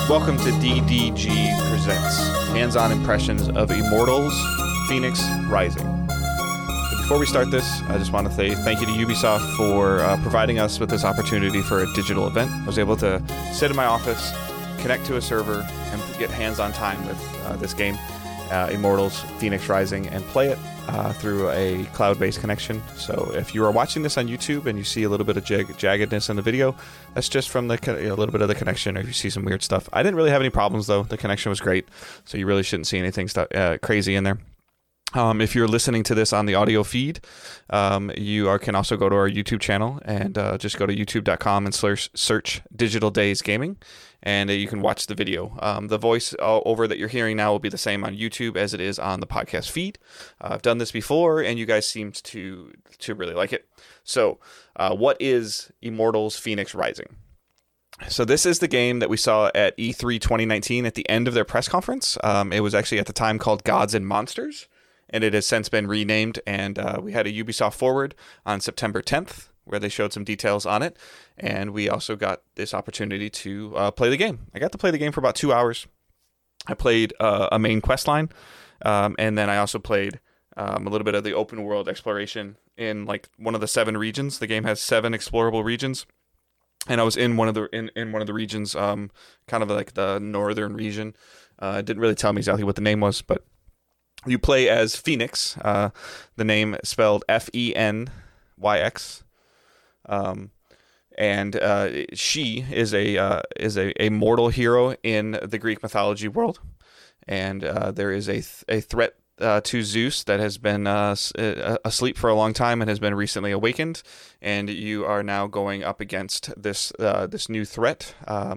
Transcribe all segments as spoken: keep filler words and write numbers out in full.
Welcome to D D G Presents hands-on impressions of Immortals Fenyx Rising. But before we start this, I just want to say thank you to Ubisoft for uh, providing us with this opportunity for a digital event. I was able to sit in my office, connect to a server, and get hands-on time with uh, this game, uh, Immortals Fenyx Rising, and play it uh, through a cloud-based connection. So if you are watching this on YouTube and you see a little bit of jag- jaggedness in the video, that's just from the co- a little bit of the connection, or if you see some weird stuff. I didn't really have any problems, though. The connection was great, so you really shouldn't see anything stu- uh, crazy in there. Um, if you're listening to this on the audio feed, um, you are, can also go to our YouTube channel and uh, just go to youtube dot com and search, search Digital Days Gaming, and uh, you can watch the video. Um, the voice uh, over that you're hearing now will be the same on YouTube as it is on the podcast feed. Uh, I've done this before, and you guys seemed to to really like it. So, uh, what is Immortals Fenyx Rising? So this is the game that we saw at E three twenty nineteen at the end of their press conference. Um, it was actually at the time called Gods and Monsters, and it has since been renamed, and uh, we had a Ubisoft Forward on September tenth, where they showed some details on it, and we also got this opportunity to uh, play the game. I got to play the game for about two hours. I played uh, a main quest line, um, and then I also played um, a little bit of the open world exploration in like one of the seven regions. The game has seven explorable regions, and I was in one of the in, in one of the regions, um, kind of like the northern region. Uh, it didn't really tell me exactly what the name was, but you play as Fenyx, uh, the name spelled F E N Y X, um, and uh, she is a uh, is a, a mortal hero in the Greek mythology world, and uh, there is a th- a threat uh, to Zeus that has been uh, asleep for a long time and has been recently awakened, and you are now going up against this uh, this new threat. Um,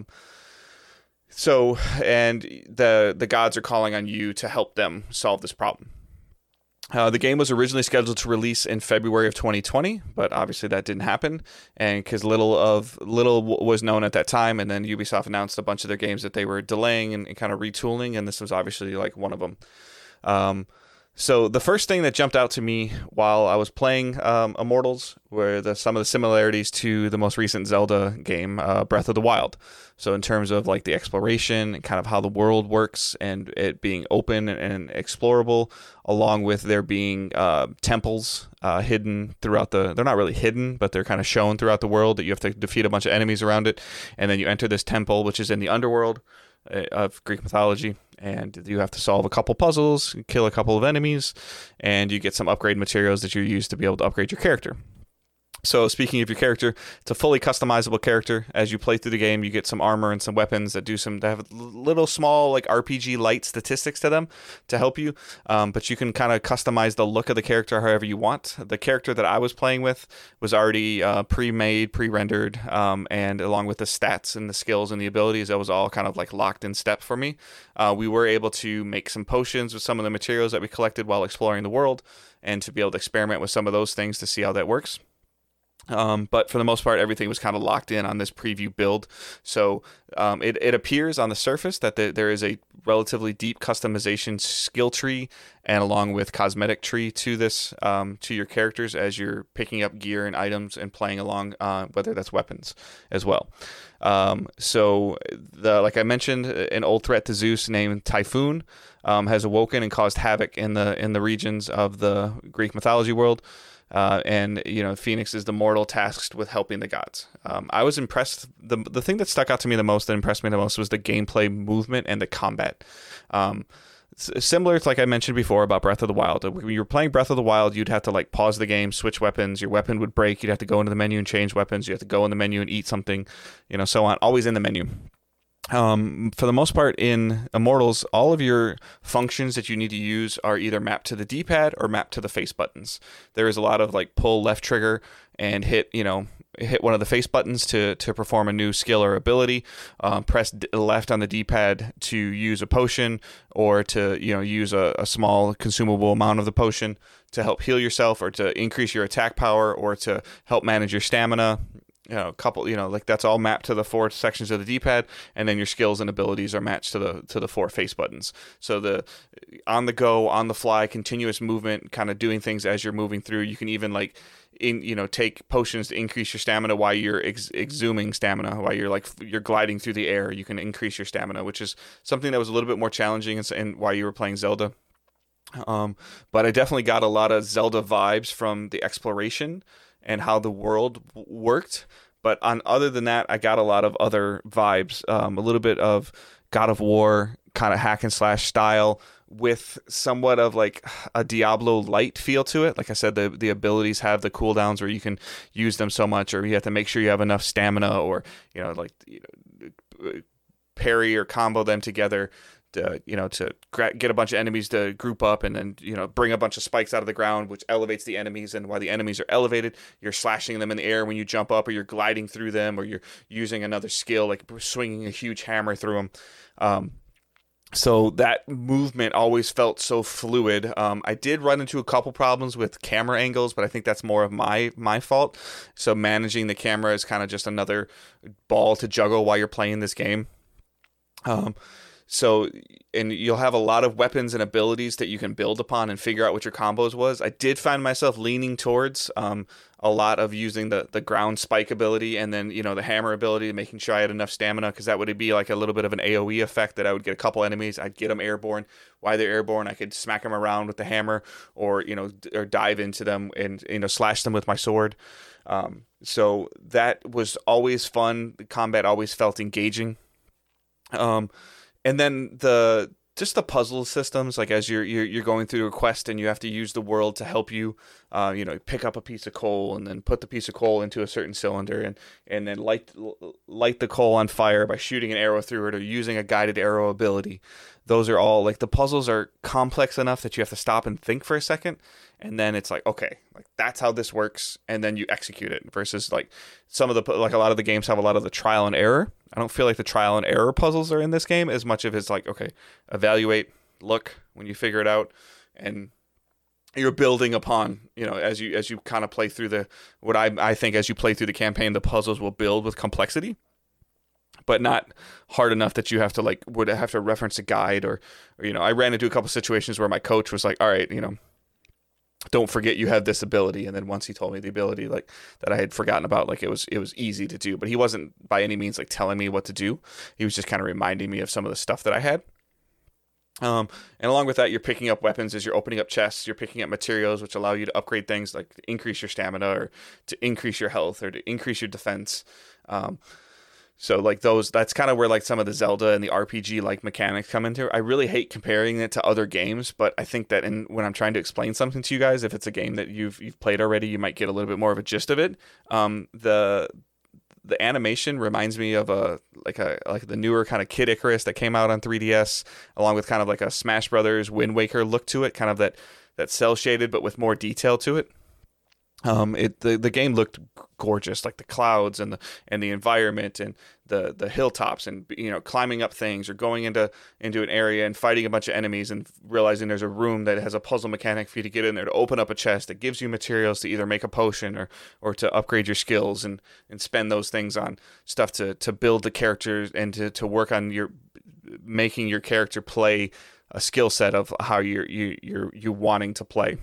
So, and the the gods are calling on you to help them solve this problem. Uh, the game was originally scheduled to release in February of twenty twenty, but obviously that didn't happen, and because little of little was known at that time, and then Ubisoft announced a bunch of their games that they were delaying and, and kind of retooling, and this was obviously like one of them. Um, So the first thing that jumped out to me while I was playing um, Immortals were the, some of the similarities to the most recent Zelda game, uh, Breath of the Wild. So in terms of like the exploration and kind of how the world works and it being open and explorable, along with there being uh, temples uh, hidden throughout the, they're not really hidden, but they're kind of shown throughout the world that you have to defeat a bunch of enemies around it. And then you enter this temple, which is in the underworld of Greek mythology, and you have to solve a couple puzzles, kill a couple of enemies, and you get some upgrade materials that you use to be able to upgrade your character. So speaking of your character, it's a fully customizable character. As you play through the game, you get some armor and some weapons that do some, that have little small like R P G light statistics to them to help you. Um, but you can kind of customize the look of the character however you want. The character that I was playing with was already uh, pre-made, pre-rendered, um, and along with the stats and the skills and the abilities, that was all kind of like locked in step for me. Uh, we were able to make some potions with some of the materials that we collected while exploring the world, and to be able to experiment with some of those things to see how that works. Um, but for the most part, everything was kind of locked in on this preview build. So um, it, it appears on the surface that the, there is a relatively deep customization skill tree, and along with cosmetic tree to this, um, to your characters as you're picking up gear and items and playing along, uh, whether that's weapons as well. Um, so the, like I mentioned, an old threat to Zeus named Typhoon um, has awoken and caused havoc in the in the regions of the Greek mythology world. Uh, and, you know, Fenyx is the mortal tasked with helping the gods. Um, I was impressed. The the thing that stuck out to me the most, that impressed me the most, was the gameplay movement and the combat. Um, similar to, like I mentioned before, about Breath of the Wild. When you were playing Breath of the Wild, you'd have to, like, pause the game, switch weapons. Your weapon would break. You'd have to go into the menu and change weapons. You have to go in the menu and eat something, you know, so on. Always in the menu. Um, for the most part in Immortals, all of your functions that you need to use are either mapped to the D-pad or mapped to the face buttons. There is a lot of like pull left trigger and hit, you know, hit one of the face buttons to, to perform a new skill or ability. Um, press d- left on the D-pad to use a potion, or to, you know, use a, a small consumable amount of the potion to help heal yourself, or to increase your attack power, or to help manage your stamina. you know, a couple, you know, like that's all mapped to the four sections of the D-pad, and then your skills and abilities are matched to the to the four face buttons. So the on the go, on the fly, continuous movement, kind of doing things as you're moving through. You can even like in you know take potions to increase your stamina while you're ex- exhuming stamina, while you're like you're gliding through the air. You can increase your stamina, which is something that was a little bit more challenging and, and while you were playing Zelda. Um, but I definitely got a lot of Zelda vibes from the exploration and how the world w- worked. But on other than that, I got a lot of other vibes, um, a little bit of God of War kind of hack and slash style with somewhat of like a Diablo light feel to it. Like I said, the the abilities have the cooldowns where you can use them so much, or you have to make sure you have enough stamina, or you know, like you know, parry or combo them together. To, you know, to get a bunch of enemies to group up and then, you know, bring a bunch of spikes out of the ground, which elevates the enemies. And while the enemies are elevated, you're slashing them in the air when you jump up, or you're gliding through them, or you're using another skill, like swinging a huge hammer through them. Um, so that movement always felt so fluid. Um, I did run into a couple problems with camera angles, but I think that's more of my, my fault. So managing the camera is kind of just another ball to juggle while you're playing this game. Um, So, and you'll have a lot of weapons and abilities that you can build upon and figure out what your combos was. I did find myself leaning towards um, a lot of using the, the ground spike ability and then, you know, the hammer ability, making sure I had enough stamina, because that would be like a little bit of an A O E effect that I would get a couple enemies. I'd get them airborne. While they're airborne, I could smack them around with the hammer, or, you know, or dive into them and, you know, slash them with my sword. Um, so that was always fun. The combat always felt engaging. Um, And then the just the puzzle systems, like as you're you're, you're going through a quest and you have to use the world to help you, uh, you know, pick up a piece of coal and then put the piece of coal into a certain cylinder and, and then light light the coal on fire by shooting an arrow through it or using a guided arrow ability. Those are all like the puzzles are complex enough that you have to stop and think for a second, and then it's like, okay, like that's how this works, and then you execute it. Versus like some of the like a lot of the games have a lot of the trial and error. I don't feel like the trial and error puzzles are in this game as much of it's like, okay, evaluate, look when you figure it out, and you're building upon, you know, as you as you kind of play through the what I I think as you play through the campaign, the puzzles will build with complexity, but not hard enough that you have to like would have to reference a guide or, or you know, I ran into a couple situations where my coach was like, all right, you know, don't forget you have this ability. And then once he told me the ability like that I had forgotten about, like it was, it was easy to do, but he wasn't by any means like telling me what to do. He was just kind of reminding me of some of the stuff that I had. Um, and along with that, you're picking up weapons as you're opening up chests, you're picking up materials, which allow you to upgrade things like to increase your stamina or to increase your health or to increase your defense. Um, So like those, that's kind of where like some of the Zelda and the R P G like mechanics come into. I really hate comparing it to other games, but I think that in when I'm trying to explain something to you guys, if it's a game that you've you've played already, you might get a little bit more of a gist of it. Um, the the animation reminds me of a like a like the newer kind of Kid Icarus that came out on three D S, along with kind of like a Smash Brothers Wind Waker look to it, kind of that that cell shaded but with more detail to it. Um, it the, the game looked gorgeous, like the clouds and the and the environment and the the hilltops and you know climbing up things or going into into an area and fighting a bunch of enemies and realizing there's a room that has a puzzle mechanic for you to get in there to open up a chest that gives you materials to either make a potion or or to upgrade your skills and and spend those things on stuff to to build the characters and to to work on your making your character play a skill set of how you're you you're you wanting to play.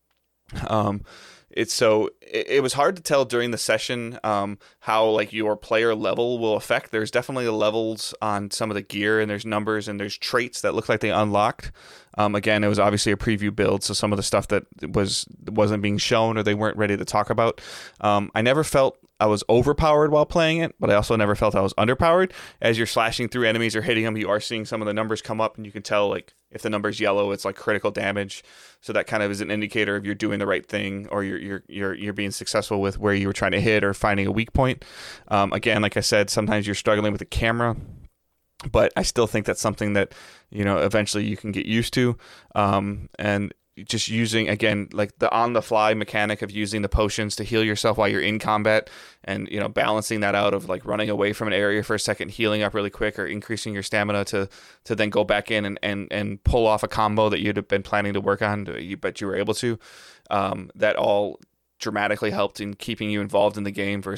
Um. It's so it, it was hard to tell during the session um, how like your player level will affect. There's definitely levels on some of the gear and there's numbers and there's traits that look like they unlocked. Um, again, it was obviously a preview build, so some of the stuff that was wasn't being shown or they weren't ready to talk about. Um, I never felt I was overpowered while playing it, but I also never felt I was underpowered. As you're slashing through enemies or hitting them, you are seeing some of the numbers come up, and you can tell like if the number's yellow, it's like critical damage. So that kind of is an indicator if you're doing the right thing or you're you're you're you're being successful with where you were trying to hit or finding a weak point. Um, again, like I said, sometimes you're struggling with the camera, but I still think that's something that you know eventually you can get used to. Um, and just using again like the on the fly mechanic of using the potions to heal yourself while you're in combat, and you know balancing that out of like running away from an area for a second, healing up really quick, or increasing your stamina to to then go back in and and, and pull off a combo that you'd have been planning to work on, but you were able to. Um, that all dramatically helped in keeping you involved in the game versus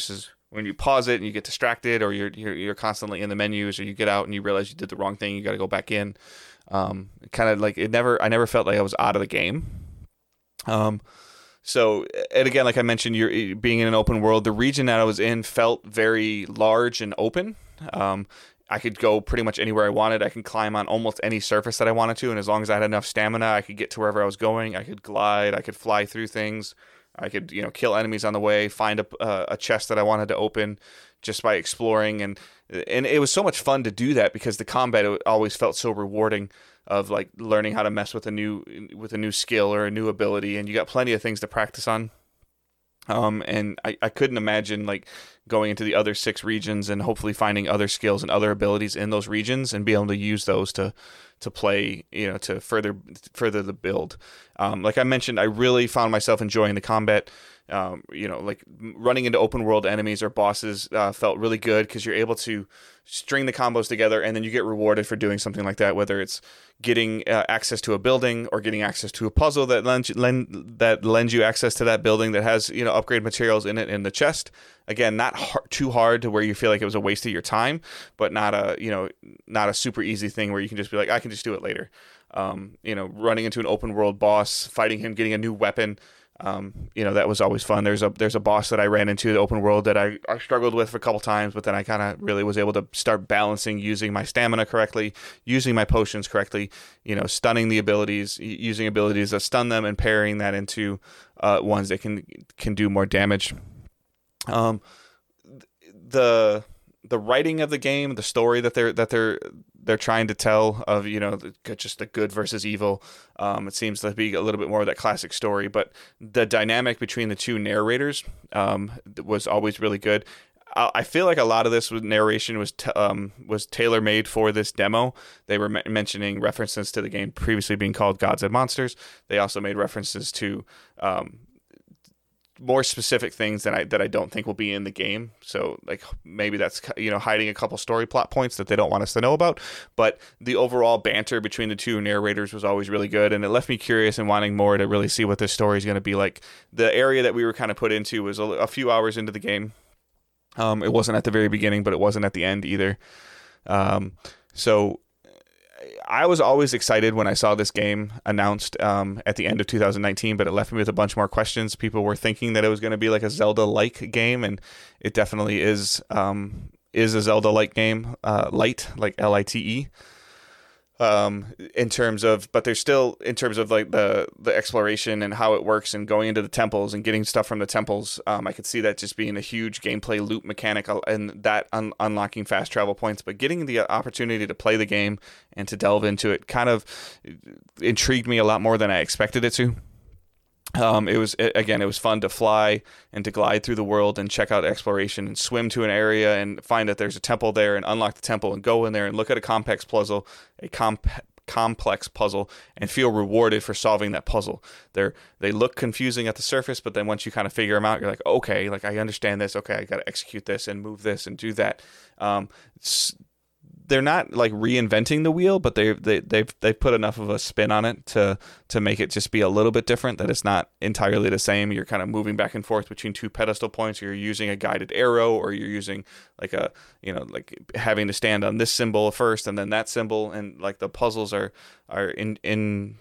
when you pause it and you get distracted, or you're you're, you're constantly in the menus, or you get out and you realize you did the wrong thing, you got to go back in. Um, kind of like it never, I never felt like I was out of the game. Um, so, and again, like I mentioned, you're being in an open world. The region that I was in felt very large and open. Um, I could go pretty much anywhere I wanted. I can climb on almost any surface that I wanted to, and as long as I had enough stamina, I could get to wherever I was going. I could glide. I could fly through things. I could, you know, kill enemies on the way, find a, uh, a chest that I wanted to open just by exploring, and and it was so much fun to do that because the combat always felt so rewarding. Of like learning how to mess with a new with a new skill or a new ability, and you got plenty of things to practice on. Um, and I, I couldn't imagine like going into the other six regions and hopefully finding other skills and other abilities in those regions and be able to use those to to play, you know, to further further the build. Um, like I mentioned, I really found myself enjoying the combat. Um, you know, like running into open world enemies or bosses uh, felt really good because you're able to string the combos together, and then you get rewarded for doing something like that, whether it's getting uh, access to a building or getting access to a puzzle that lends, lend, that lends you access to that building that has, you know, upgrade materials in it in the chest. Again, not hard, too hard to where you feel like it was a waste of your time, but not a, you know, not a super easy thing where you can just be like, I can just do it later. Um, you know, running into an open world boss, fighting him, getting a new weapon. Um, you know, that was always fun. There's a there's a boss that I ran into the open world that I, I struggled with for a couple times, but then I kind of really was able to start balancing, using my stamina correctly, using my potions correctly, you know, stunning the abilities, using abilities that stun them and pairing that into uh, ones that can can do more damage. Um, the the writing of the game, the story that they're that they're they're trying to tell of, you know, the, just the good versus evil. Um, it seems to be a little bit more of that classic story, but the dynamic between the two narrators um, was always really good. I, I feel like a lot of this with narration was t- um, was tailor made for this demo. They were m- mentioning references to the game previously being called Gods and Monsters. They also made references to um, more specific things that I that I don't think will be in the game. So like maybe that's, you know, hiding a couple story plot points that they don't want us to know about. But the overall banter between the two narrators was always really good, and it left me curious and wanting more to really see what this story is going to be like. The area that we were kind of put into was a, a few hours into the game. Um, it wasn't at the very beginning, but it wasn't at the end either. Um, so I was always excited when I saw this game announced um, at the end of two thousand nineteen, but it left me with a bunch more questions. People were thinking that it was going to be like a Zelda-like game, and it definitely is um, is a Zelda-like game, uh, light, like L I T E. Um, in terms of, but there's still, in terms of like the, the exploration and how it works and going into the temples and getting stuff from the temples, um, I could see that just being a huge gameplay loop mechanic and that un- unlocking fast travel points, but getting the opportunity to play the game and to delve into it kind of intrigued me a lot more than I expected it to. Um, it was, again, it was fun to fly and to glide through the world and check out exploration and swim to an area and find that there's a temple there and unlock the temple and go in there and look at a complex puzzle, a comp- complex puzzle and feel rewarded for solving that puzzle. They're, they look confusing at the surface, but then once you kind of figure them out, you're like, okay, like I understand this. Okay, I got to execute this and move this and do that. Um, they're not like reinventing the wheel, but they they they've they've put enough of a spin on it to to make it just be a little bit different, that it's not entirely the same. You're kind of moving back and forth between two pedestal points. You're using a guided arrow, or you're using like a, you know, like having to stand on this symbol first and then that symbol, and like the puzzles are are in in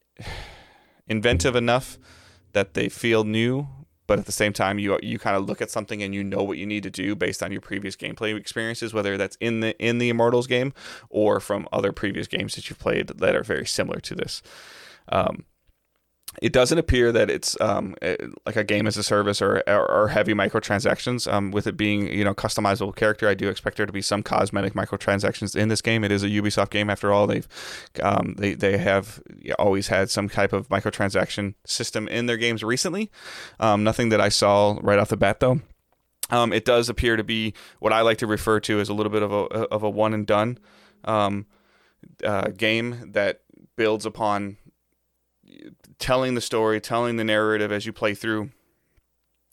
inventive enough that they feel new. But at the same time, you you kind of look at something and you know what you need to do based on your previous gameplay experiences, whether that's in the in the Immortals game or from other previous games that you've played that are very similar to this. Um, it doesn't appear that it's um, like a game as a service or, or, or heavy microtransactions. Um, with it being, you know, customizable character, I do expect there to be some cosmetic microtransactions in this game. It is a Ubisoft game after all. They've um, they they have always had some type of microtransaction system in their games recently. Um, nothing that I saw right off the bat though. Um, it does appear to be what I like to refer to as a little bit of a of a one and done um, uh, game that builds upon telling the story, telling the narrative as you play through,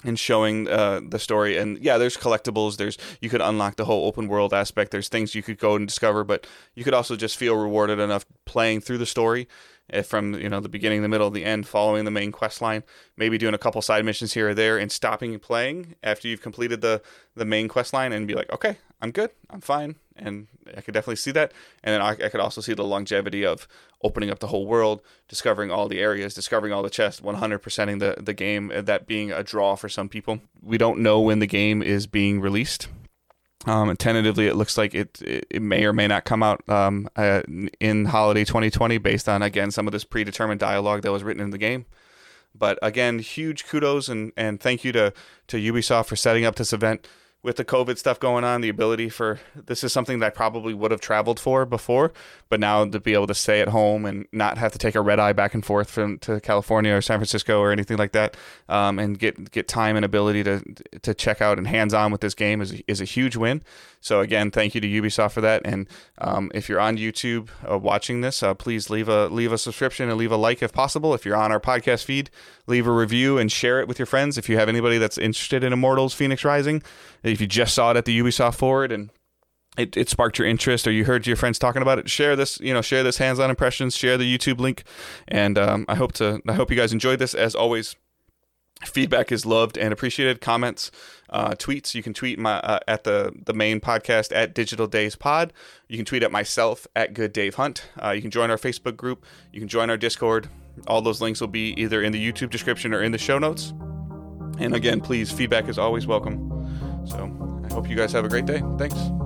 and showing uh, the story. And yeah, there's collectibles. There's you could unlock the whole open world aspect. There's things you could go and discover, but you could also just feel rewarded enough playing through the story uh, from you know the beginning, the middle, the end, following the main quest line. Maybe doing a couple side missions here or there, and stopping and playing after you've completed the the main quest line, and be like, okay, I'm good, I'm fine. And I could definitely see that. And then I, I could also see the longevity of opening up the whole world, discovering all the areas, discovering all the chests, one hundred percenting the, the game, that being a draw for some people. We don't know when the game is being released. Um, and tentatively, it looks like it, it it may or may not come out um, uh, in holiday twenty twenty based on, again, some of this predetermined dialogue that was written in the game. But again, huge kudos and, and thank you to, to Ubisoft for setting up this event. With the COVID stuff going on, the ability for this is something that I probably would have traveled for before, but now to be able to stay at home and not have to take a red eye back and forth from to California or San Francisco or anything like that, um, and get get time and ability to to check out and hands on with this game is is a huge win. So again, thank you to Ubisoft for that. And um, if you're on YouTube uh, watching this, uh, please leave a leave a subscription and leave a like if possible. If you're on our podcast feed, leave a review and share it with your friends. If you have anybody that's interested in Immortals Fenyx Rising, if you just saw it at the Ubisoft Forward and it, it sparked your interest, or you heard your friends talking about it, share this, you know, share this hands-on impressions, share the YouTube link. And um, I hope to I hope you guys enjoyed this. As always, feedback is loved and appreciated. Comments, uh, tweets. You can tweet my uh, at the the main podcast at Digital Days Pod. You can tweet at myself at Good Dave Hunt. Uh, you can join our Facebook group. You can join our Discord. All those links will be either in the YouTube description or in the show notes. And again, please, feedback is always welcome. So I hope you guys have a great day. Thanks.